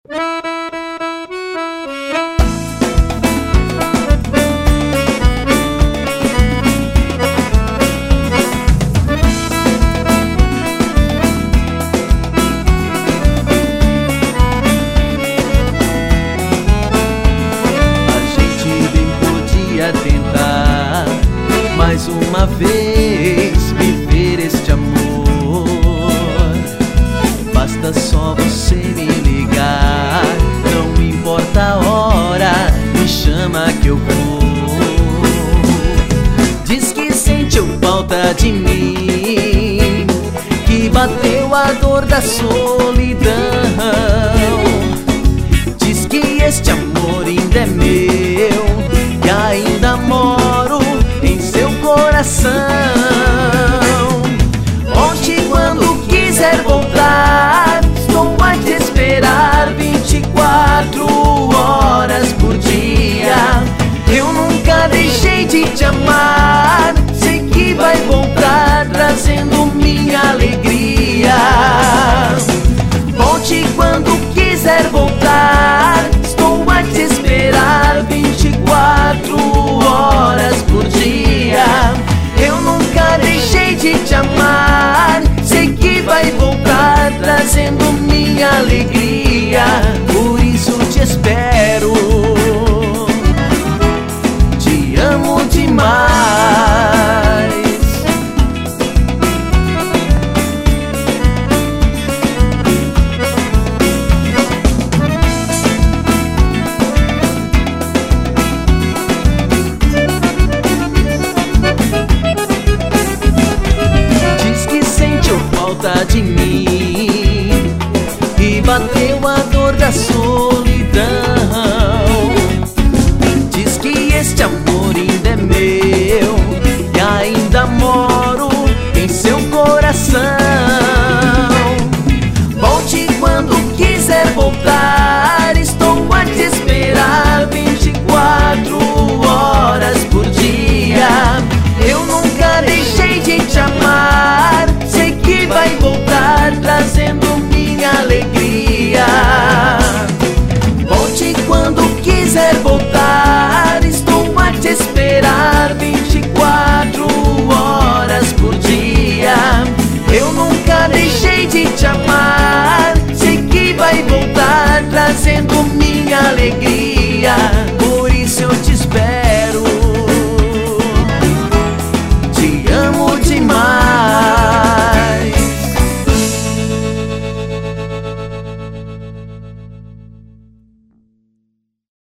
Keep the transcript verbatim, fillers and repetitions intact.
Tentar mais uma vez viver este amor. Basta só você me ligar, não importa a hora, me chama que eu vou. Diz que sentiu falta de mim, que bateu a dor da solidão. Diz que este amor ainda é meu, e ainda moro em seu coração. Onde e quando quiser voltar, estou a te esperar vinte e quatro horas por dia. Eu nunca deixei de te amar, sei que vai voltar trazendo minha alegria. Onde e quando quiser voltar, estou a te esperar vinte e quatro horas por dia. Eu nunca deixei de te amar, sei que vai voltar trazendo minha alegria. Por isso te espero, te amo demais. De mim, e bateu a dor da solidão.